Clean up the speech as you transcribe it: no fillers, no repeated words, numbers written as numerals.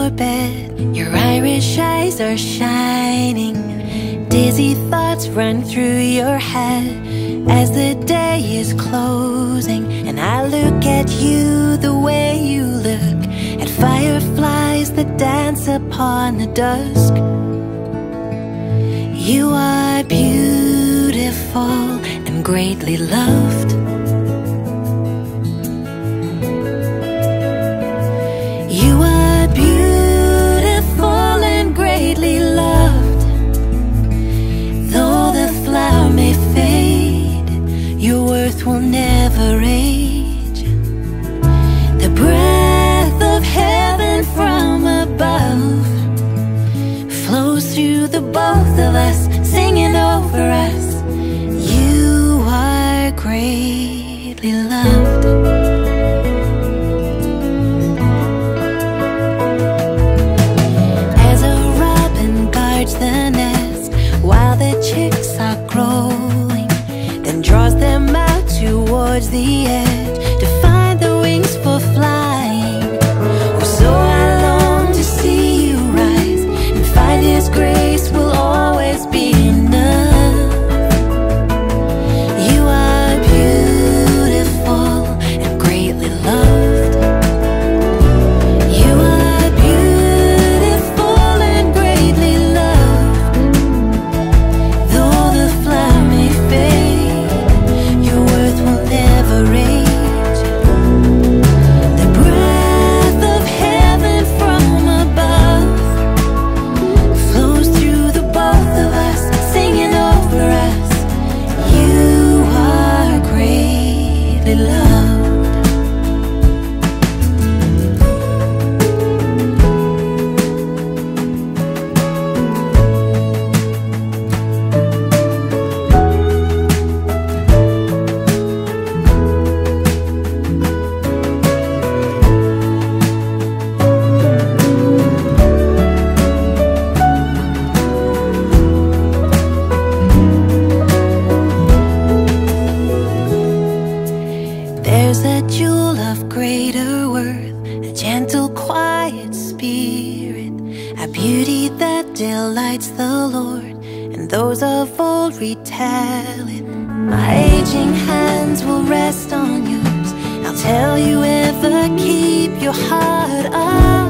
your bed. Your Irish eyes are shining. Dizzy thoughts run through your head as the day is closing, and I look at you the way you look at fireflies that dance upon the dusk. You are beautiful and greatly loved. You are beautiful and greatly loved. Though the flower may fade, your worth will never age. The breath of heaven from above flows through the both of us, singing over us. You are greatly loved. As a robin guards the nest while the chicks are growing, then draws them out towards the edge to find the wings for flying. Oh, so I long to see you rise and find His grace will always be enough. You are beautiful and greatly loved. You are beautiful and greatly loved. Though the flower may fade, your worth will never age. The breath of heaven from above flows through the both of us, singing over us. You are greatly loved. There's a jewel of greater worth, a gentle, quiet spirit, a beauty that delights the Lord, and those of old retell it. My aging hands will rest on yours. I'll tell you ever keep your heart up.